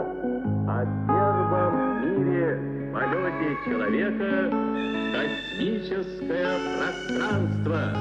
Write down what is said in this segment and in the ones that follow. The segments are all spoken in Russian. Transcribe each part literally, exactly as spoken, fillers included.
о первом в мире полете человека в космическое пространство.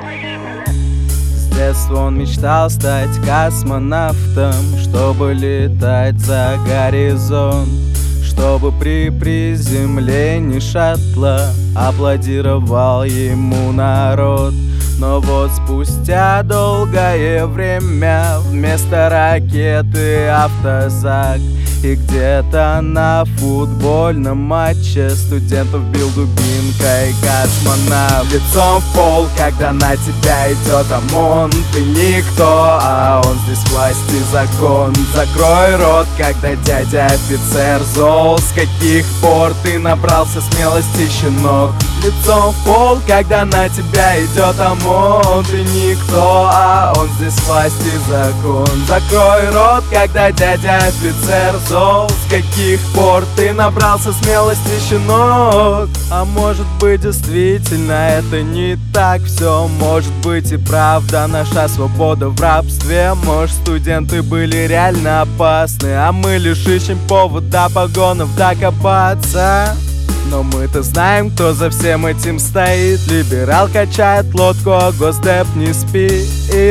С детства он мечтал стать космонавтом, чтобы летать за горизонт, чтобы при приземлении шаттла аплодировал ему народ. Но вот спустя долгое время вместо ракеты автозак, и где-то на футбольном матче студентов бил дубинкой космонавт. Лицом в пол, когда на тебя идет ОМОН. Ты никто, а он здесь власть и закон. Закрой рот, когда дядя офицер зол. С каких пор ты набрался смелости, щенок? Лицом в пол, когда на тебя идет ОМОН. Ты никто, а он здесь власть и закон. Закрой рот, когда дядя офицер зол. С каких пор ты набрался смелости, щенок? А может быть, действительно это не так все? Может быть и правда наша свобода в рабстве? Может, студенты были реально опасны, а мы лишь ищем повод до погонов докопаться? Но мы-то знаем, кто за всем этим стоит. Либерал качает лодку, а госдеп не спит.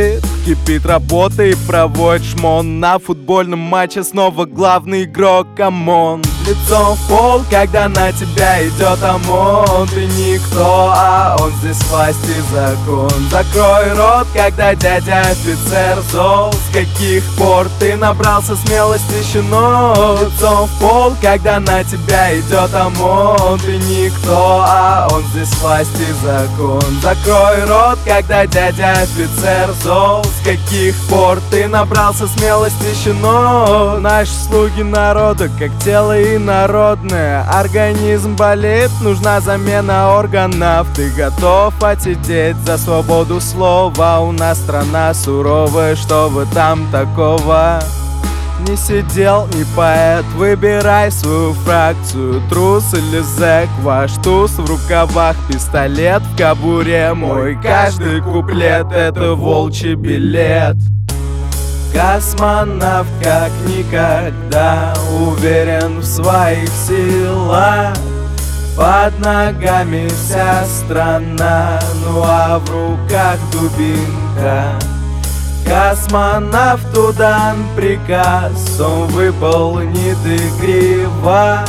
Кипит работа и проводит шмон. На футбольном матче снова главный игрок, камон. Лицом в пол, когда на тебя идет ОМОН. Ты никто, а он здесь власть и закон. Закрой рот, когда дядя офицер зол. С каких пор ты набрался смелости, щенок? Лицом в пол, когда на тебя идет ОМОН. Ты никто, а он здесь власть и закон. Закрой рот, когда дядя офицер зол. С каких пор ты набрался смелости, щенок? Наши слуги народа, как тело инородное. Организм болит, нужна замена органов. Ты готов отсидеть за свободу слова? У нас страна суровая, что вы там такого? Не сидел, не поэт, выбирай свою фракцию. Трус или зэк, ваш туз в рукавах, пистолет в кобуре. Мой каждый куплет — это волчий билет. Космонавт как никогда уверен в своих силах. Под ногами вся страна, ну а в руках дубинка. Космонавту дан приказ, он выполнит игриво.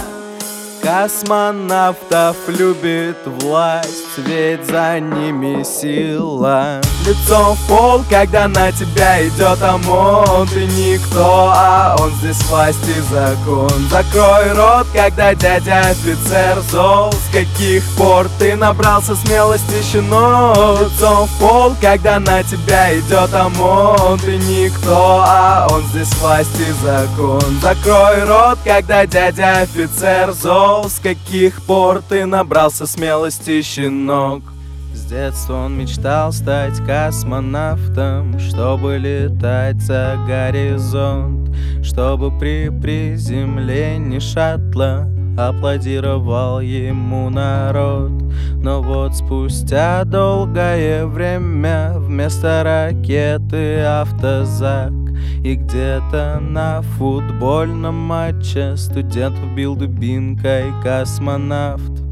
Космонавтов любит власть, ведь за ними сила. Лицом в пол, когда на тебя идет ОМОН. Ты никто, а он здесь власть и закон. Закрой рот, когда дядя офицер зол. С каких пор ты набрался смелости, щенок? Лицом в пол, когда на тебя идет ОМОН. Ты никто, а он здесь власть и закон. Закрой рот, когда дядя офицер зол. С каких пор ты набрался смелости, щенок? С детства он мечтал стать космонавтом, чтобы летать за горизонт, чтобы при приземлении шаттла аплодировал ему народ. Но вот спустя долгое время вместо ракеты автозак, и где-то на футбольном матче студент убил дубинкой космонавт.